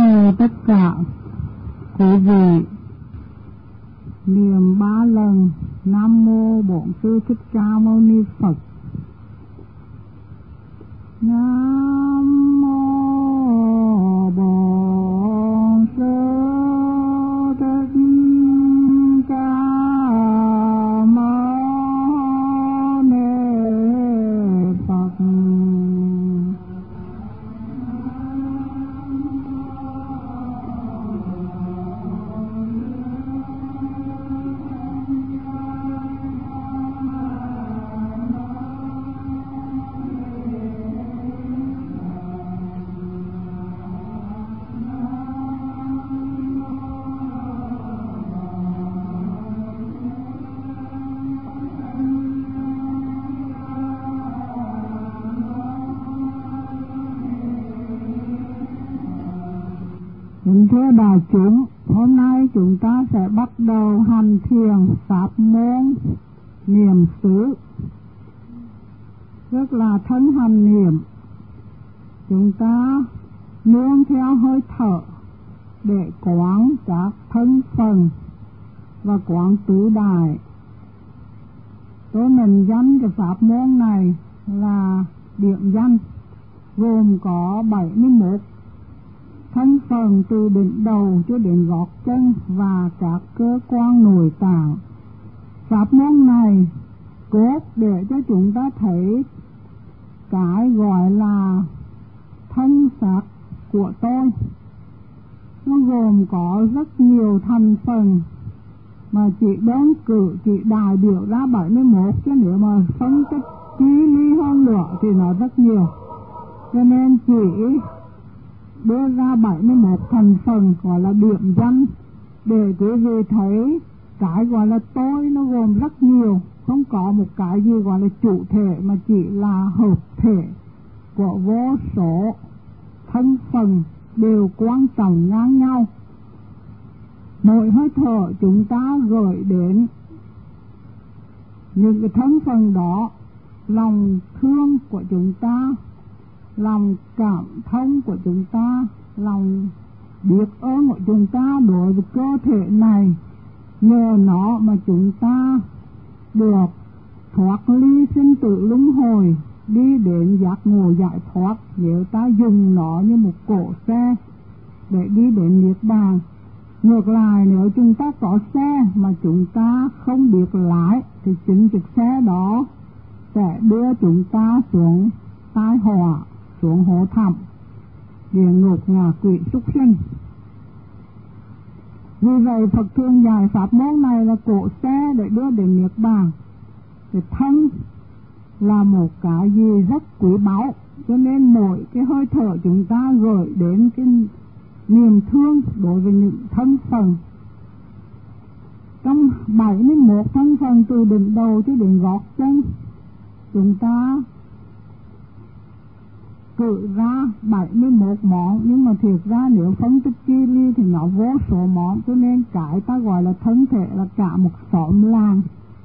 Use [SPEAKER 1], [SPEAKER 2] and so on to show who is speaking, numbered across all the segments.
[SPEAKER 1] mời tất cả quý vị niệm 3 lần Nam Mô Bổn Sư Thích Ca Mâu Ni Phật. Nam Mô Bổn Sư Thích Ca Mâu Ni Phật. Kính thưa đại chúng, hôm nay chúng ta sẽ bắt đầu hành thiền pháp môn niệm xứ, tức là thân hành niệm. Chúng ta nương theo hơi thở để quán các thân phần và quán tứ đại. Tôi mệnh danh cái pháp môn này là điểm danh, gồm có 71 thân phần từ đỉnh đầu cho đến gót chân và các cơ quan nội tạng. Pháp môn này cốt để cho chúng ta thấy cái gọi là thân xác của tôi. Nó gồm có rất nhiều thành phần mà chỉ đơn cử chỉ đại biểu ra 71, chứ nếu mà phân tích chi ly hơn nữa thì nó rất nhiều. Cho nên chỉ đưa ra 71 thành phần gọi là điểm danh để quý vị thấy cái gọi là tôi nó gồm rất nhiều, không có một cái gì gọi là chủ thể mà chỉ là hợp thể của vô số thân phần đều quan trọng ngang nhau. Mỗi hơi thở chúng ta gửi đến những cái thân phần đó lòng thương của chúng ta, lòng cảm thông của chúng ta, lòng biết ơn của chúng ta đối với cơ thể này. Nhờ nó mà chúng ta được thoát ly sinh tử luân hồi, đi đến giác ngộ giải thoát. Nếu ta dùng nó như một cỗ xe để đi đến niết bàn. Ngược lại, nếu chúng ta có xe mà chúng ta không biết lái thì chính chiếc xe đó sẽ đưa chúng ta xuống tai họa, xuống hố thẳm, địa ngục, ngạ quỷ, súc sinh. Vì vậy Phật thường dạy pháp môn này là cỗ xe để đưa đến niết bàn. Cái thân là một cái gì rất quý báu, cho nên mỗi cái hơi thở chúng ta gửi đến cái niềm thương đối với những thân phần. Trong 71 thân phần từ đỉnh đầu cho đến gót chân, chúng ta cử ra 71 món, nhưng mà thiệt ra nếu phân tích chi ly thì nó vô số món, cho nên cái ta gọi là thân thể là cả một xóm làng.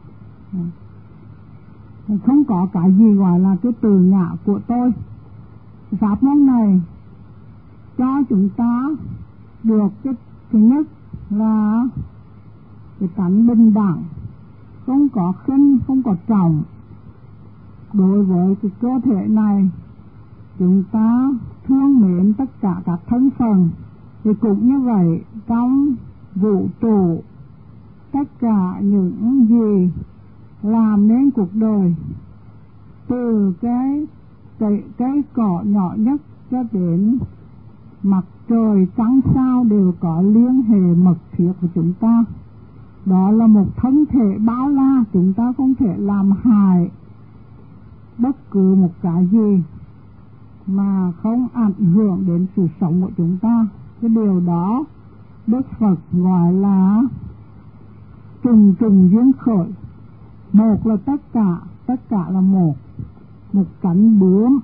[SPEAKER 1] Không có cái gì gọi là cái từ ngã của tôi. Pháp môn này cho chúng ta được cái thứ nhất là cái tánh bình đẳng, không có khinh, không có trọng. Đối với cái cơ thể này, chúng ta thương mến tất cả các thân phần. Thì cũng như vậy, trong vũ trụ, tất cả những gì làm nên cuộc đời, từ cái cỏ nhỏ nhất cho đến mặt trời trăng sao đều có liên hệ mật thiết với chúng ta. Đó là một thân thể bao la, chúng ta không thể làm hại bất cứ một cái gì mà không ảnh hưởng đến sự sống của chúng ta. Cái điều đó Đức Phật gọi là trùng trùng duyên khởi. Một là tất cả là một cánh bướm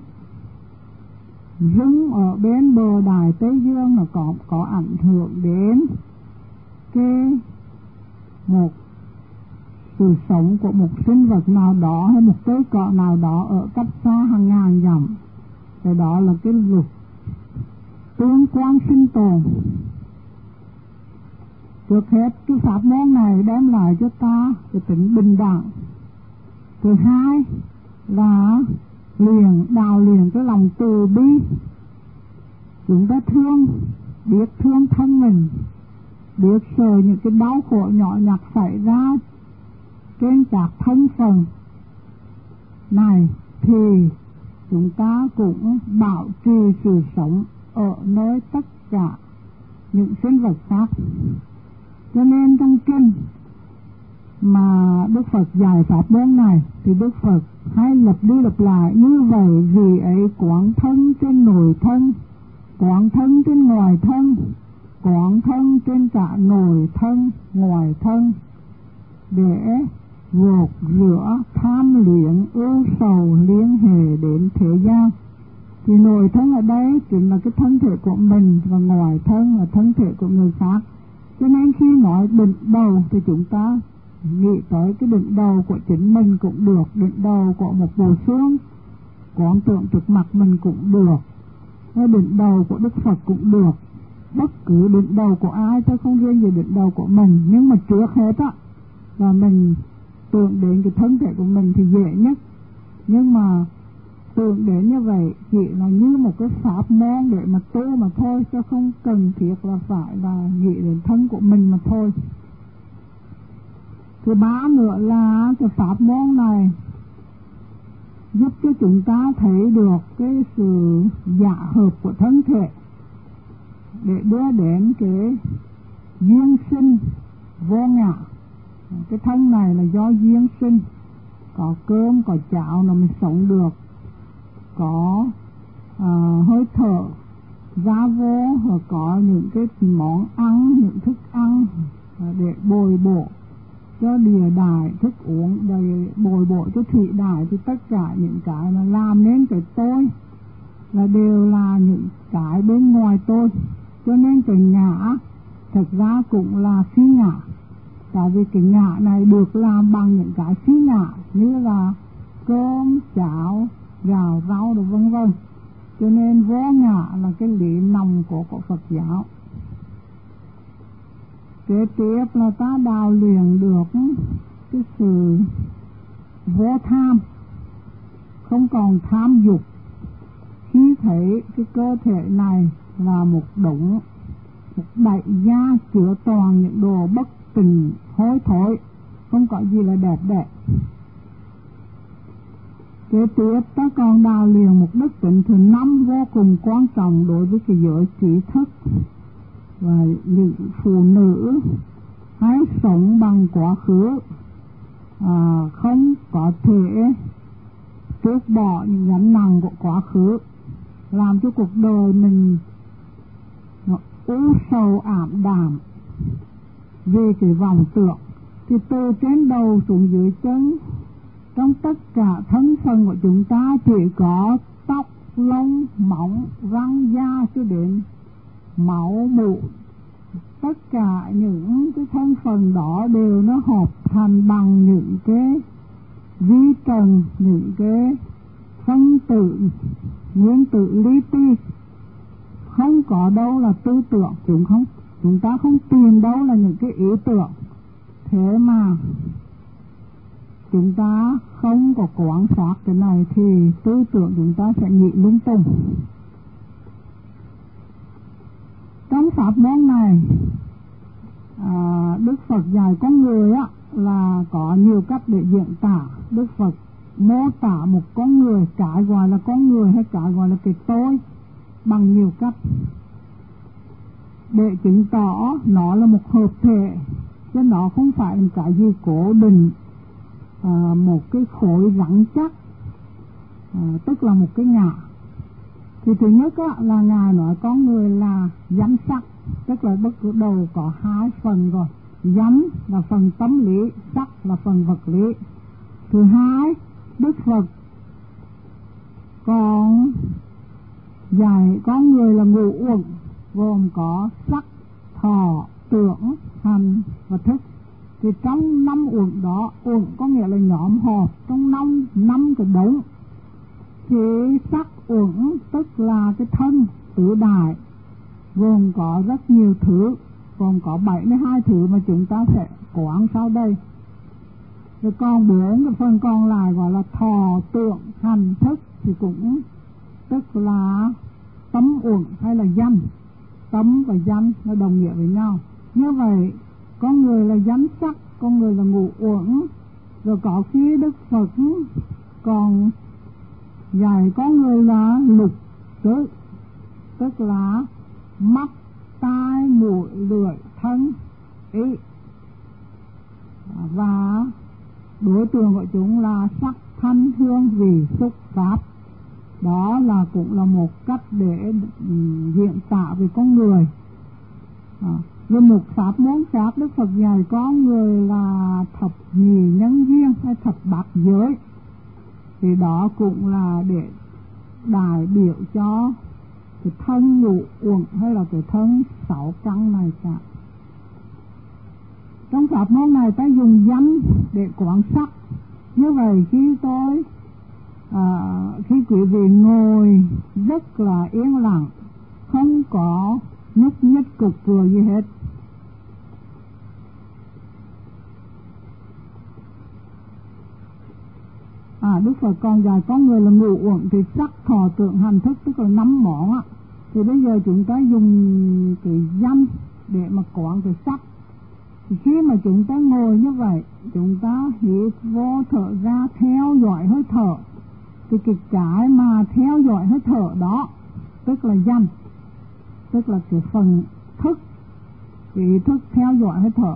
[SPEAKER 1] rung ở bên bờ Đại Tây Dương là có ảnh hưởng đến cái một sự sống của một sinh vật nào đó hay một cây cọ nào đó ở cách xa hàng ngàn dặm. Cái đó là cái luật tương quan sinh tồn. Trước hết cái pháp môn này đem lại cho ta cái tính bình đẳng. Thứ hai là đào luyện cái lòng từ bi. Chúng ta biết thương thân mình, biết sợ những cái đau khổ nhỏ nhặt xảy ra trên các thân phần này, thì chúng ta cũng bảo trì sự sống ở nơi tất cả những sinh vật khác. Cho nên trong kinh mà Đức Phật dạy pháp môn này thì Đức Phật hay lặp đi lặp lại như vậy: vì ấy quán thân trên nội thân, quán thân trên ngoài thân, quán thân trên cả nội thân ngoài thân, để gột rửa tham luyện ưu sầu liên hệ đến thế gian. Thì nội thân ở đây chính là cái thân thể của mình, và ngoài thân là thân thể của người khác. Cho nên khi nói đỉnh đầu thì chúng ta nghĩ tới cái đỉnh đầu của chính mình cũng được, đỉnh đầu của một bộ xương, quán tưởng trước mặt mình cũng được, cái đỉnh đầu của Đức Phật cũng được, bất cứ đỉnh đầu của ai chứ không riêng gì đỉnh đầu của mình. Nhưng mà trước hết á là mình tưởng đến cái thân thể của mình thì dễ nhất. Nhưng mà tưởng đến như vậy chỉ là như một cái pháp môn để mà tu mà thôi, chứ không cần thiết là phải là nghĩ đến thân của mình mà thôi. Thứ ba nữa là cái pháp môn này giúp cho chúng ta thấy được cái sự dạ hợp của thân thể, để đưa đến cái duyên sinh vô ngã. Cái thân này là do duyên sinh, có cơm có cháo là mình sống được, có hơi thở ra vô, hoặc có những cái món ăn, những thức ăn để bồi bổ cho địa đài, thức uống để bồi bổ cho thủy đài. Thì tất cả những cái mà làm nên cái tôi là đều là những cái bên ngoài tôi. Cho nên cái ngã thật ra cũng là phi ngã. Tại vì cái ngã này được làm bằng những cái phi ngã, như là cơm, cháo, gạo, rau đồ vân vân. Cho nên vô ngã là cái lý nòng của Phật giáo. Kế tiếp là ta đào luyện được cái sự vô tham, không còn tham dục. Khi thấy cái cơ thể này là một đống, một đại gia chứa toàn những đồ bất tịnh hối thối, không có gì là đẹp đẽ. Kế tiếp ta còn đào luyện một đức tính thứ 5 vô cùng quan trọng đối với cái giới trí thức và những phụ nữ hãy sống bằng quá khứ, không có thể trút bỏ những gánh nặng của quá khứ, làm cho cuộc đời mình nó u sầu ảm đạm vì cái vọng tưởng. Thì từ trên đầu xuống dưới chân, trong tất cả thân phần của chúng ta chỉ có tóc, lông, móng, răng, da cho đến máu mủ. Tất cả những cái thân phần đó đều nó hợp thành bằng những cái vi trần, những cái phân tử, nguyên tử li ti. Không có đâu là tư tưởng, chúng ta không tìm đâu là những cái ý tưởng. Thế mà chúng ta không có quan sát cái này thì tư tưởng chúng ta sẽ nghĩ lung tung. Trong pháp môn này, Đức Phật dạy con người á là có nhiều cách để diễn tả. Đức Phật mô tả một con người, cái gọi là con người hay cái gọi là cái tôi, bằng nhiều cách để chứng tỏ nó là một hợp thể, chứ nó không phải là cái gì cố định, một cái khối rắn chắc, tức là một cái ngã. Thì thứ nhất á, là Ngài nói con người là danh sắc, tức là bất cứ đầu có 2 phần rồi. Danh là phần tâm lý, sắc là phần vật lý. Thứ hai, Đức Phật còn dạy con người là ngũ uẩn, gồm có sắc, thọ, tưởng, hành và thức. Thì trong 5 uẩn đó, uẩn có nghĩa là nhóm họp trong 5 cái đống. Thì sắc uẩn tức là cái thân tứ đại, gồm có rất nhiều thứ, gồm có 72 thứ mà chúng ta sẽ quán sau đây. Rồi còn 4 cái phần còn lại gọi là thọ tưởng hành thức, thì cũng tức là tấm uẩn hay là danh. Tấm và danh nó đồng nghĩa với nhau. Như vậy con người là danh sắc, con người là ngũ uẩn. Rồi có khi Đức Phật còn dạy con người là lục tứ, tức là mắt, tai, mũi, lưỡi, thân, ý. Và đối tượng của chúng là sắc, thanh, hương, vị, xúc, pháp. Đó là cũng là một cách để diễn tả về con người. Rồi một pháp môn khác Đức Phật dạy con người là thập nhị nhân duyên hay thập bát giới. Thì đó cũng là để đại biểu cho cái thân ngũ uẩn hay là cái thân 6 căn này cả. Trong pháp môn này ta dùng danh để quán sắc. Như vậy khi khi quý vị ngồi rất là yên lặng, không có nhúc nhích cục cửa gì hết, Đức Phật còn dạy con người là ngũ uẩn thì sắc, thọ, tưởng, hành, thức, tức là 5 món á. Thì bây giờ chúng ta dùng cái danh để mà quán cái sắc. Thì khi mà chúng ta ngồi như vậy, chúng ta hít vô thở ra theo dõi hơi thở. Thì cái mà theo dõi hơi thở đó tức là danh, tức là cái phần thức, cái ý thức theo dõi hơi thở,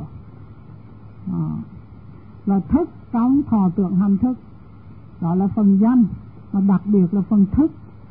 [SPEAKER 1] là thức trong thọ tưởng hành thức. Đó là phần danh, và đặc biệt là phần thức.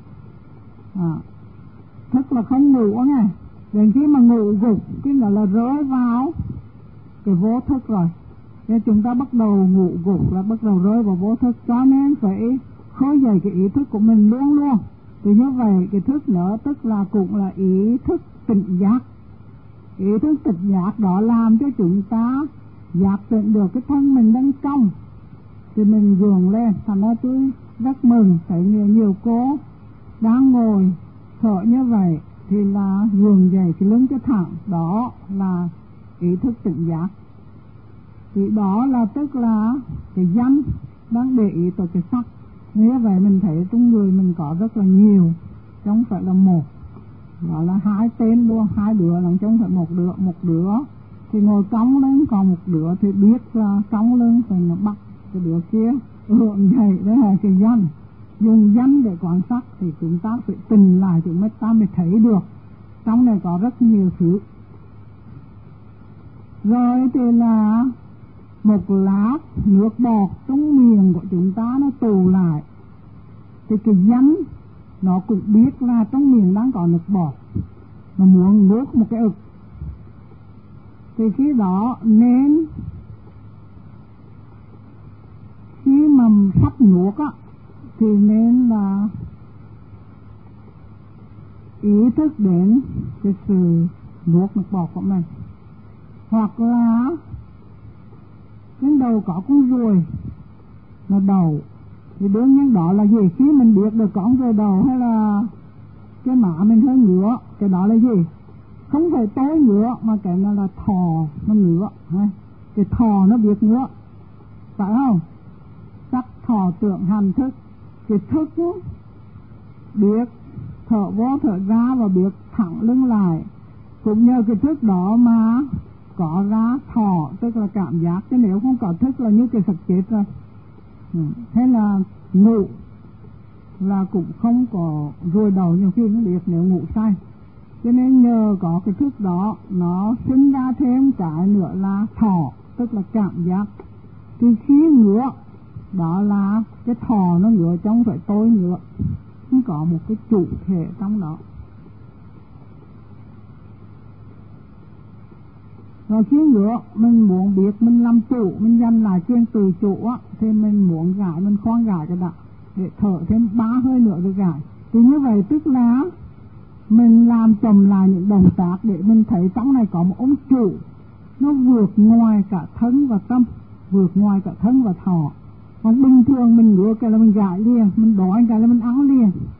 [SPEAKER 1] Thức là không ngủ nghe. Đến khi mà ngủ gục cái là rơi vào cái vô thức rồi. Nên chúng ta bắt đầu ngủ gục là bắt đầu rơi vào vô thức. Cho nên phải khơi dậy cái ý thức của mình luôn luôn. Thì như vậy cái thức nữa tức là cũng là ý thức tỉnh giác. Ý thức tỉnh giác đó làm cho chúng ta giác tỉnh được cái thân mình đang trong. Thì mình gượng lên. Thành ra tôi rất mừng thấy nhiều cô đang ngồi thở như vậy thì là gượng dậy cái lưng cho thẳng. Đó là ý thức tỉnh giác. Thì đó là tức là cái danh đang để ý tới cái sắc. Như vậy mình thấy trong người mình có rất là nhiều, chứ không phải là một. Đó là 2 tên luôn, 2 đứa là chứ không phải một đứa thì ngồi cong lên, còn một đứa thì biết là cong lên rồi nó bắt cái đứa kia vậy. Đó là cái danh. Dùng danh để quan sát thì chúng ta phải tình lại, chúng ta mới thấy được trong này có rất nhiều thứ. Rồi thì là một lát nước bọt trong miệng của chúng ta nó tụ lại, thì cái danh nó cũng biết là trong miệng đang có nước bọt, nó muốn nuốt một cái ực. Thì khi đó nên khi mà sắp nuốt á thì nên là ý thức đến cái sự nuốt nước bọt của mình. Hoặc là trên đầu có con ruồi nó đầu, thì đương nhiên đó là gì? Khi mình biết được con ruồi đầu hay là cái má mình hơi ngứa, cái đó là gì? Không phải tối ngứa mà cái này là thò nó ngứa. Cái thò nó biết ngứa, phải không? Sắc, thọ, tưởng, hành, thức. Cái thức biết thở vô thở ra và biết thẳng lưng lại. Cũng nhờ cái thức đó mà có ra thọ, tức là cảm giác. Chứ nếu không có thức là như cái sạch chết rồi. Thế là ngủ là cũng không có ruồi đầu, nhiều khi cũng biết nếu ngủ say. Cho nên nhờ có cái thức đó nó sinh ra thêm cái nữa là thọ, tức là cảm giác. Thì khi ngứa đó là cái thọ nó ngứa, chứ không phải tôi ngứa, không có một cái chủ thể trong đó. Rồi khi ngứa mình muốn biết mình làm chủ, mình giành lại quyền tự chủ á, thì mình muốn gãi mình khoan gãi cái đã, để thở thêm 3 hơi nữa rồi gãi. Thì như vậy tức là mình làm chậm lại những động tác để mình thấy trong này có một ông chủ, nó vượt ngoài cả thân và tâm, vượt ngoài cả thân và thọ. Còn bình thường mình ngứa cái là mình gãi liền, mình đói cái là mình ăn liền.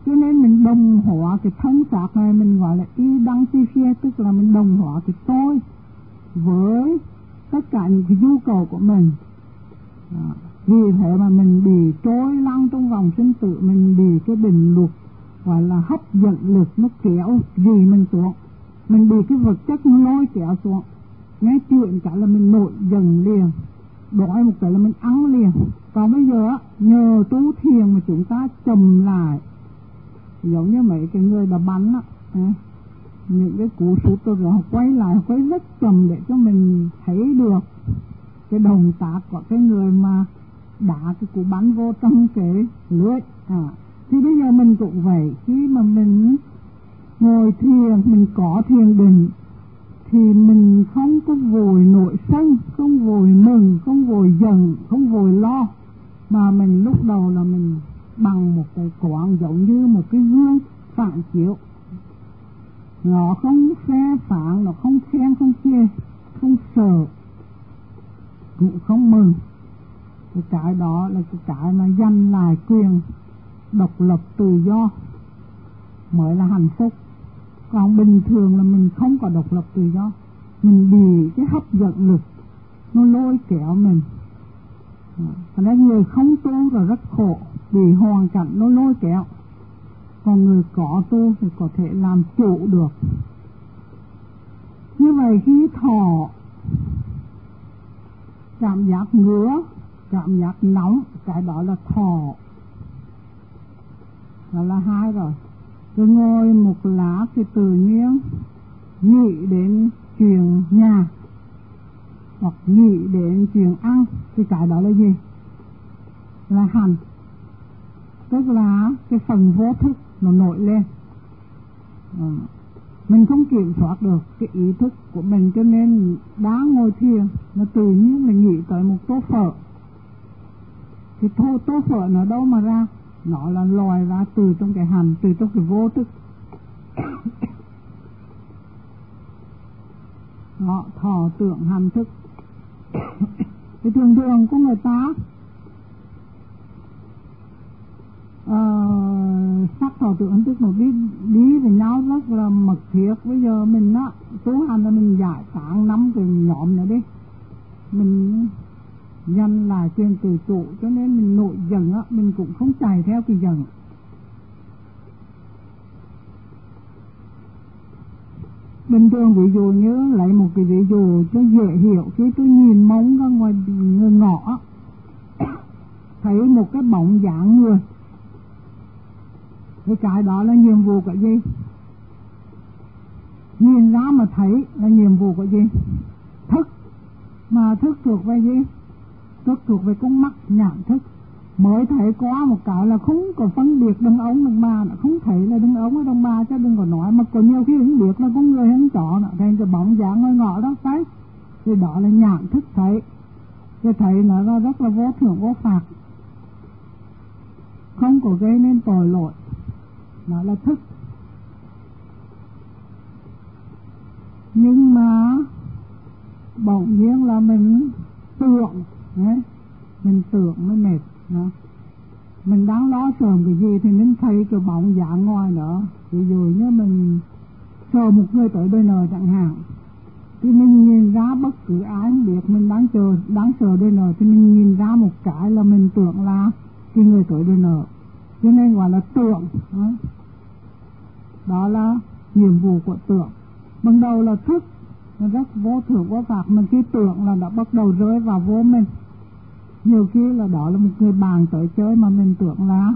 [SPEAKER 1] Cho nên mình đồng hóa cái thân xác này, mình gọi là identify, tức là mình đồng hóa cái tôi với tất cả những cái nhu cầu của mình. Vì thế mà mình bị trôi lăn trong vòng sinh tử, mình bị cái định luật gọi là hấp dẫn lực nó kéo gì mình xuống, mình bị cái vật chất nó lôi kéo xuống. Nghe chuyện cả là mình nổi giận liền, đói một cái là mình ăn liền. Còn bây giờ nhờ tu thiền mà chúng ta chậm lại, giống như mấy cái người đã bắn á, những cái cú sút rồi họ quay lại, họ quay rất chậm để cho mình thấy được cái động tác của cái người mà đá cái cú bắn vô trong cái lưới. Thì bây giờ mình cũng vậy, khi mà mình ngồi thiền, mình có thiền định thì mình không có vội nổi sân, không vội mừng, không vội giận, không vội lo, mà mình lúc đầu là mình bằng một cái quán, giống như một cái gương phản chiếu. Nó không phê phán, nó không khen, không chê, không sợ, cũng không mừng. Cái đó là cái mà giành lại quyền độc lập tự do mới là hạnh phúc. Còn bình thường là mình không có độc lập tự do, mình bị cái hấp dẫn lực nó lôi kéo mình. Thành ra người không tu là rất khổ, vì hoàn cảnh nó lôi kéo. Còn người có tu thì có thể làm chủ được. Như vậy khi thọ cảm giác ngứa, cảm giác nóng, cái đó là thọ, đó là hai rồi. Tôi ngồi một lát thì tự nhiên nghĩ đến chuyện nhà hoặc nghĩ đến chuyện ăn, thì cái đó là gì? Là hành. Tức là cái phần vô thức nó nổi lên. Mình không kiểm soát được cái ý thức của mình, cho nên đang ngồi thiền nó tự nhiên là nghĩ tới một tô phở. Cái tô phở nó đâu mà ra? Nó là lòi ra từ trong cái hành, từ trong cái vô thức. Nó thọ tưởng hành thức. Thì thường thường của người ta sắc thọ tưởng hành thức nó đi với nhau rất là mật thiết. Bây giờ mình tu hành là mình giải tán 5 cái nhóm này đi, mình giành lại quyền tự chủ, cho nên mình nổi giận mình cũng không chạy theo cái giận. Bình thường ví dụ như lấy một cái ví dụ cho dễ hiểu, khi tôi nhìn mông ra ngoài người ngõ thấy một cái bóng dáng người, cái đó là nhiệm vụ của gì? Nhìn ra mà thấy là nhiệm vụ của gì? Thức. Mà thức thuộc về gì? Thức thuộc về con mắt nhãn thức. Mới thấy qua một cái là không có phân biệt đàn ông đàn bà, không thấy là đàn ông hay đàn bà, chứ đừng có nói mà có nhiều khi không biết là con người hay chó, thành cái bóng dáng ngôi ngõ đó thấy, thì đó là nhãn thức thấy. Cái thấy nó rất là vô thưởng vô phạt, không có gây nên tội lỗi, nó là thức. Nhưng mà bỗng nhiên là mình tưởng, mình tưởng mới mệt. Mình đang lo sợ cái gì thì mình thấy cái bóng dáng ngoài đó. Ví dụ như mình sợ một người tới đôi nợ chẳng hạn, thì mình nhìn ra bất cứ ai biết mình đáng sợ đôi nợ, thì mình nhìn ra một cái là mình tưởng là cái người tới đôi nợ, cho nên gọi là tưởng. Đó là nhiệm vụ của tưởng. Ban đầu là thức, nó rất vô thưởng vô phạt, mà khi tưởng là đã bắt đầu rơi vào vô mình. Nhiều khi là đó là một người bạn tới chơi mà mình tưởng là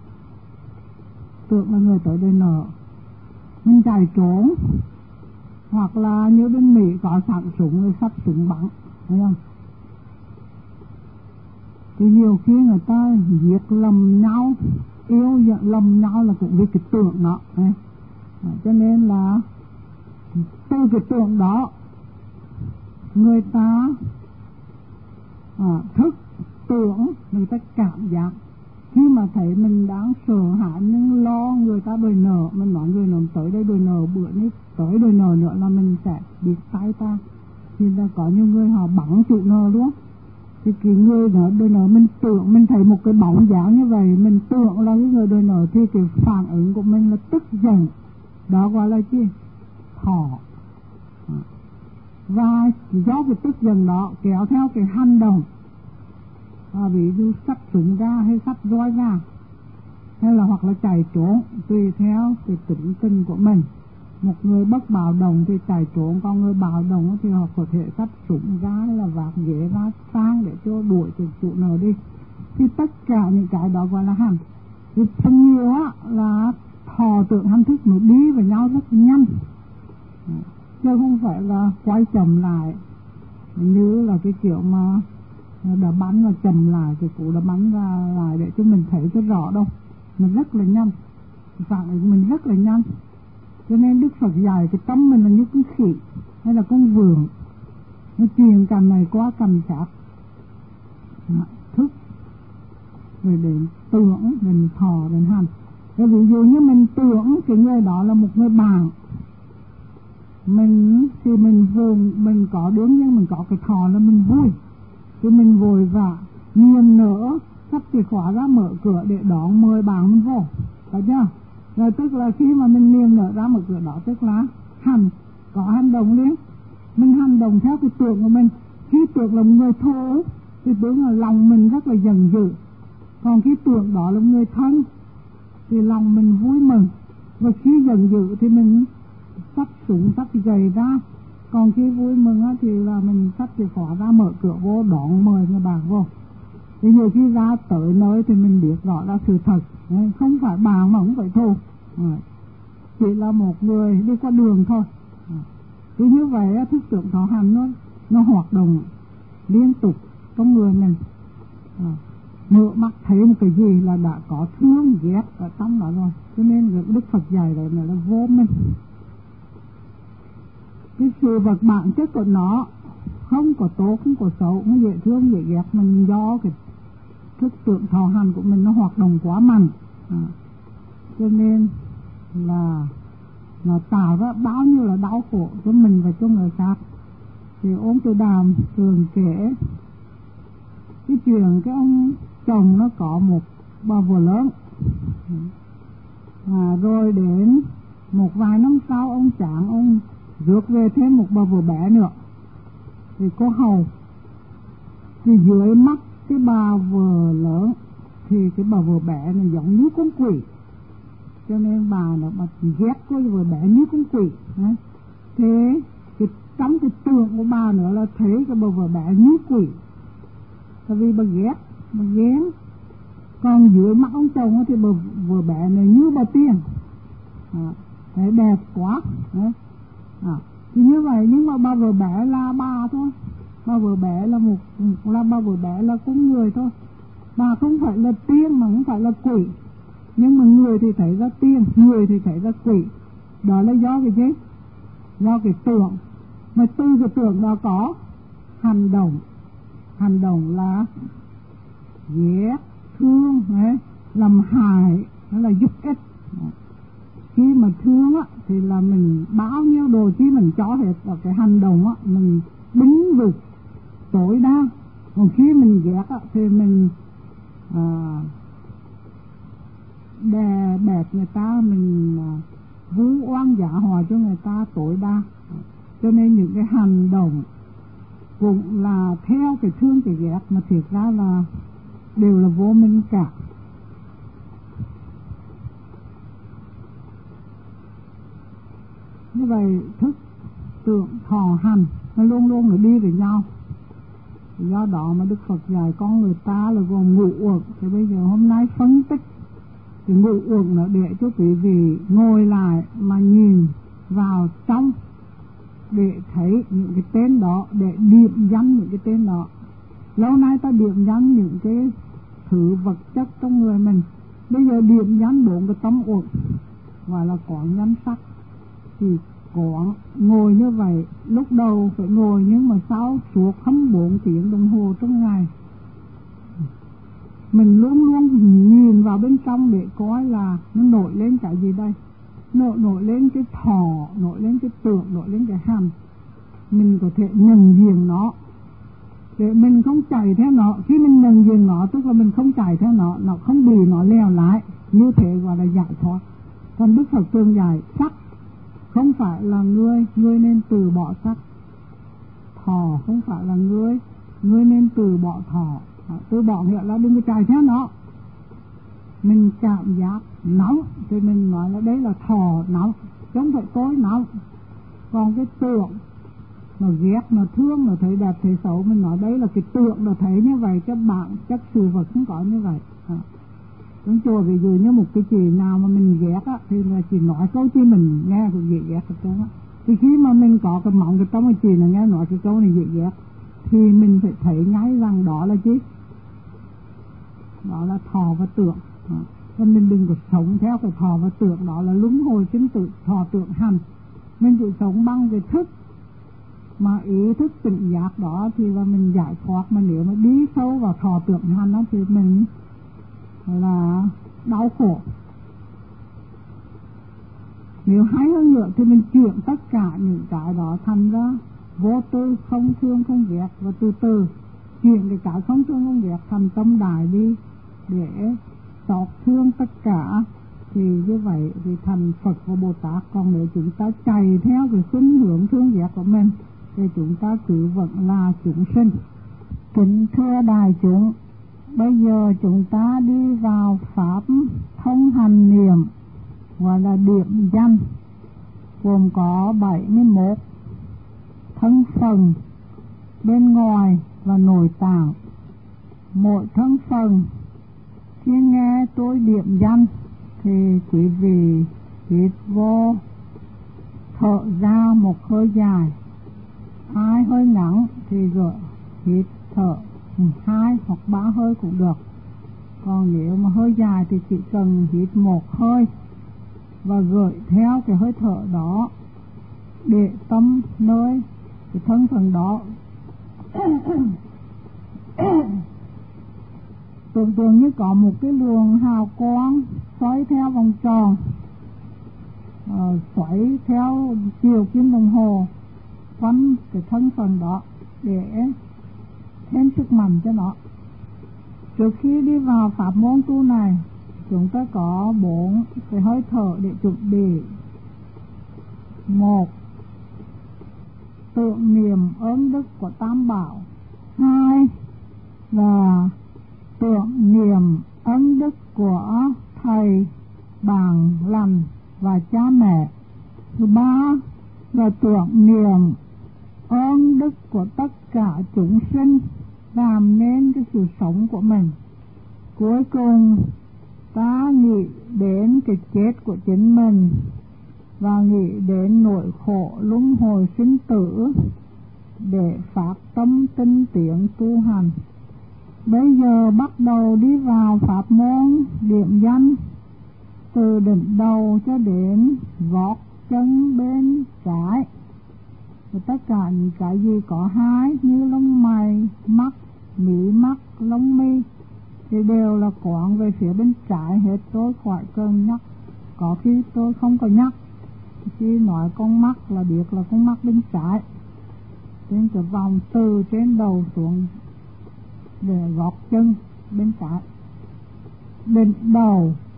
[SPEAKER 1] người tới đây nợ, mình chạy trốn. Hoặc là như bên Mỹ có sẵn súng rồi sắp súng bắn, thấy không? Thì nhiều khi người ta giết lầm nhau, yêu lầm nhau là cũng vì cái tưởng đó. Cho nên là từ cái tưởng đó người ta thức tưởng, người ta cảm giác. Khi mà thấy mình đang sợ hãi, nhưng lo người ta đòi nợ, mình nói người nào tới đây đòi nợ, bữa nay tới đòi nợ nữa là mình sẽ bị tay ta. Thì là có nhiều người họ bắn chủ nợ luôn, Thì cái người đó đôi nợ mình tưởng, mình thấy một cái bóng dáng như vậy, mình tưởng là cái người đôi nợ, thì cái phản ứng của mình là tức giận. Đó gọi là chi? Thọ. Và do cái tức giận đó kéo theo cái hành động, ví dụ xách súng ra hay xách roi ra, hay là hoặc là chạy trốn, tùy theo cái tính tình của mình. Một người bất bạo động thì chạy trốn, còn người bạo động thì họ có thể xách súng ra hay là vác ghế ra sang để cho đuổi từ chủ nợ đi. Thì tất cả những cái đó gọi là hành. Thì phần nhiều á là thọ tưởng hành thức nó đi với nhau rất nhanh, chứ không phải là quay chậm lại như là cái kiểu mà đã bắn và chậm lại cái cú đã bắn ra lại để cho mình thấy rất rõ đâu. Mình rất là nhanh, phản ứng mình rất là nhanh. Cho nên Đức Phật dạy cái tâm mình là như con khỉ hay là con vượn, nó truyền cành này qua cành khác, thức rồi đến tưởng, đến thọ, đến hành. Ví dụ như mình tưởng cái người đó là một người bạn mình, thì mình vùng mình có đương nhiên mình có cái thọ là mình vui, thì mình vội vã niềm nở sắp chìa khóa ra mở cửa để đón mời bạn mình vô, phải chưa? Rồi tức là khi mà mình niềm nở ra mở cửa đó, tức là hành, có hành động liền. Mình hành động theo cái tưởng của mình. Khi tưởng là một người thô thì tưởng là lòng mình rất là giận dữ, còn khi tưởng đó là người thân thì lòng mình vui mừng. Và khi giận dữ thì mình xách súng xách giày ra, còn khi vui mừng thì là mình xách chìa khóa ra mở cửa vô đón mời người bạn vô. Thì nhiều khi ra tới nơi thì mình biết rõ là sự thật, không phải bạn mà không phải thù, chỉ là một người đi qua đường thôi. Thì như vậy thức tưởng thọ hành nó hoạt động liên tục trong người mình. Mở mắt thấy một cái gì là đã có thương ghét ở trong đó rồi. Cho nên Đức Phật dạy đấy là vô minh. Cái sự vật bản chất của nó không có tốt, không có xấu, không dễ thương, dễ ghét, mình do cái thức tưởng thọ hành của mình nó hoạt động quá mạnh, cho nên là nó tạo ra bao nhiêu là đau khổ cho mình và cho người khác. Thì ông Từ Đàm thường kể cái chuyện cái ông chồng nó có một bà vợ lớn, rồi đến một vài năm sau ông chàng ông rước về thêm một bà vợ bé nữa. Thì có hầu thì dưới mắt cái bà vợ lớn thì cái bà vợ bé này giống như con quỷ, cho nên bà nó ghét cô vợ bé như con quỷ. Thế trong cái tưởng của bà nữa là thấy cái bà vợ bé như quỷ, tại vì bà ghét, bà ghen. Còn dưới mắt ông chồng thì bà vợ bé này như bà tiên, thấy đẹp quá. Thì như vậy, nhưng mà bà vợ bé là bà thôi, bà vợ bé là bà vợ bé là con người thôi, bà không phải là tiên mà không phải là quỷ. Nhưng mà người thì thấy ra tiên, người thì thấy ra quỷ. Đó là do cái gì? Do cái tưởng. Mà từ cái tưởng đó có hành động. Hành động là ghét, thương, làm hại, đó là giúp ích. Khi mà thương thì là mình bao nhiêu đồ chi mình cho hết vào cái hành động mình đứng vực tối đa. Còn khi mình ghét thì mình đè bẹp người ta, mình vu oan giả hòa cho người ta tối đa. Cho nên những cái hành động cũng là theo cái thương cái ghét, mà thiệt ra là đều là vô minh cả. Như vậy thức tưởng thọ hành nó luôn luôn nó đi với nhau. Do đó mà Đức Phật dạy con người ta là gồm ngũ uẩn. Thì bây giờ hôm nay phân tích cái ngũ uẩn nó để cho quý vị ngồi lại mà nhìn vào trong để thấy những cái tên đó, để điểm danh những cái tên đó. Lâu nay ta điểm danh những cái thứ vật chất trong người mình, bây giờ điểm danh 4 cái tâm uẩn, gọi là quán danh sắc. Thì quán ngồi như vậy, lúc đầu phải ngồi, nhưng mà sau suốt 24 tiếng đồng hồ trong ngày mình luôn luôn nhìn vào bên trong để coi là nó nổi lên cái gì đây. Nổi lên cái thọ, nổi lên cái tưởng, nổi lên cái hành. Mình có thể nhận diện nó. để mình không chạy theo nó. Khi mình nhận diện nó tức là mình không chạy theo nó không bị nó leo lái, như thế gọi là giải thoát. Còn Đức Phật thường dạy sắc không phải là ngươi nên từ bỏ sắc. Thọ không phải là ngươi nên từ bỏ thọ. Từ bỏ nghĩa là đừng có chạy theo nó. Mình cảm giác nóng thì mình nói là đấy là thọ nóng, không phải tối nóng. Còn cái tưởng nó ghét, nó thương, nó thấy đẹp, thấy xấu, mình nói đấy là cái tượng, nó thấy như vậy, các bạn, các sự vật không có như vậy. Trong chùa ví dụ như một cái chị nào mà mình ghét á, thì là chị nói câu chi mình nghe cũng dễ ghét hết trơn á. Thì khi mà mình có cái mộng cái tông cái chị là nghe nói cái câu này dễ ghét, thì mình phải thấy ngay rằng đó là chi? Đó là thọ và tưởng. Nên mình đừng có sống theo cái thọ và tưởng, đó là luân hồi sinh tử, thọ tưởng hành. Mình chỉ sống bằng cái thức, mà ý thức tỉnh giác đó thì là mình giải thoát. Mà nếu mà đi sâu vào thọ tưởng hành đó thì mình là đau khổ. Nếu hay hơn nữa thì mình chuyển tất cả những cái đó thành ra vô tư, không thương không ghét, và từ từ chuyển cái không thương không ghét thành tâm đại đi để xót thương tất cả, thì như vậy thì thành Phật và Bồ Tát. Còn nếu chúng ta chạy theo cái khuynh hướng thương ghét của mình thì chúng ta cứ vẫn là chúng sinh. Kính thưa đại chúng, bây giờ chúng ta đi vào pháp thông hành niệm, gọi là điểm danh, gồm có 71 thân phần bên ngoài và nội tạng. Mỗi thân phần khi nghe tôi điểm danh thì quý vị hít vô, thở ra một hơi dài. Ai hơi ngắn thì rồi hít thở 2 hoặc 3 hơi cũng được. Còn nếu mà hơi dài thì chỉ cần hít một hơi và gửi theo cái hơi thở đó để tâm nơi cái thân phần đó. Tưởng tượng như có một cái luồng hào quang xoay theo vòng tròn, xoay theo chiều kim đồng hồ quanh cái thân phần đó để thêm sức mạnh cho nó. Trước khi đi vào pháp môn tu này, chúng ta có 4 cái hơi thở để chuẩn bị. 1. Tưởng niệm ơn đức của Tam Bảo. 2. Là tưởng niệm ân đức của thầy, bạn lành và cha mẹ. Thứ 3 là tưởng niệm ơn đức của tất cả chúng sinh làm nên cái sự sống của mình. Cuối cùng ta nghĩ đến cái chết của chính mình và nghĩ đến nỗi khổ luân hồi sinh tử để phát tâm tinh tiến tu hành. Bây giờ bắt đầu đi vào pháp môn điểm danh, từ đỉnh đầu cho đến gót chân bên trái. Và tất cả những cái gì có hai như lông mày, mắt, mí mắt, lông mi thì đều là quán về phía bên trái hết. Tôi khỏi cần nhắc, có khi tôi không có nhắc. Khi nói con mắt là biết là con mắt bên trái, trên cái vòng từ trên đầu xuống để gót chân bên trái. Đỉnh đầu